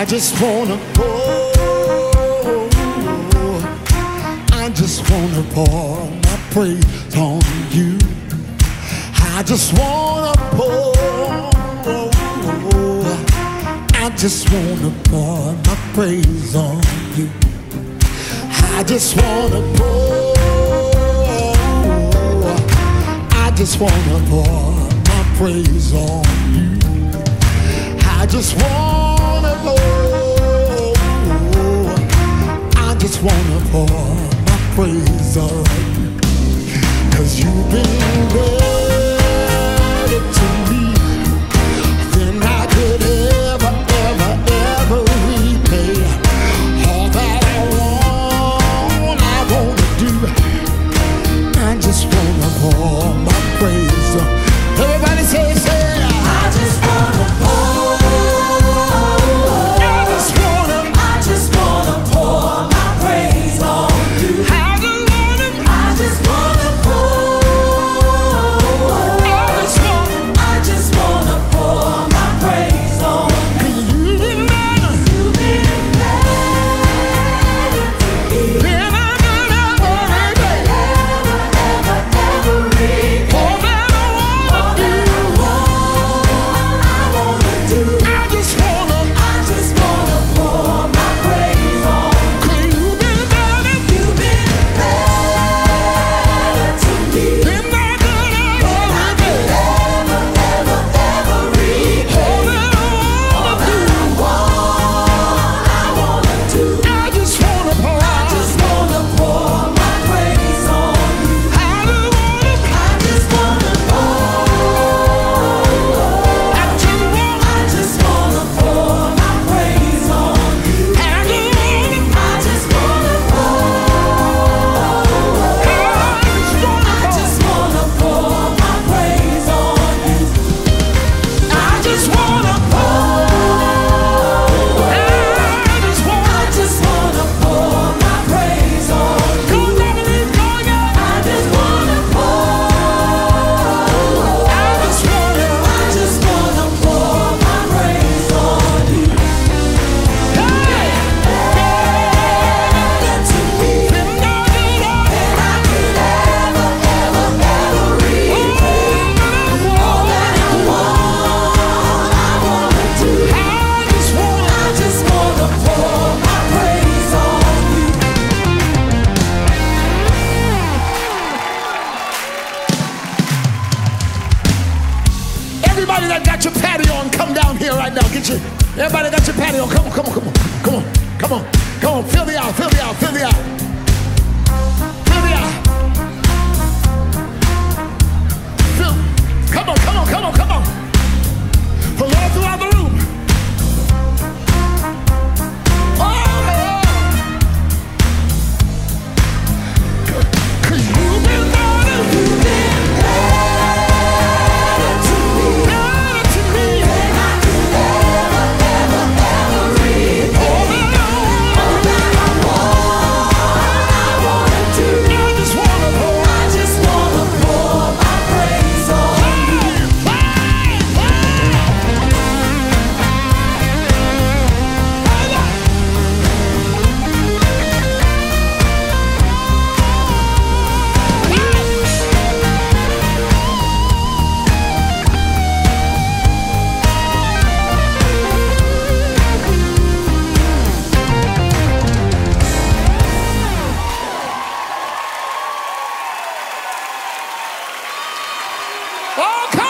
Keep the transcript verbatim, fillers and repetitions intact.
I just wanna pour, I just wanna pour my praise on you. I just wanna pour, I just wanna pour my praise on you. I just wanna pour, I just wanna pour my praise on you. I just wanna pour, I just wanna pour my praise on you. 'Cause you've been better to me than I could ever, ever, ever repay. All that I want, I wanna do, I just wanna pour my praise on. Everybody say, say, I just wanna pour. Everybody that got your patio on, come down here right now. Get your, everybody got your patio on. Come on, come on, come on, come on, come on, come on. Fill the aisle, fill the aisle, fill the aisle. Fill the aisle. Fill. Come on, come on, come on, come on. From all throughout the room. Okay.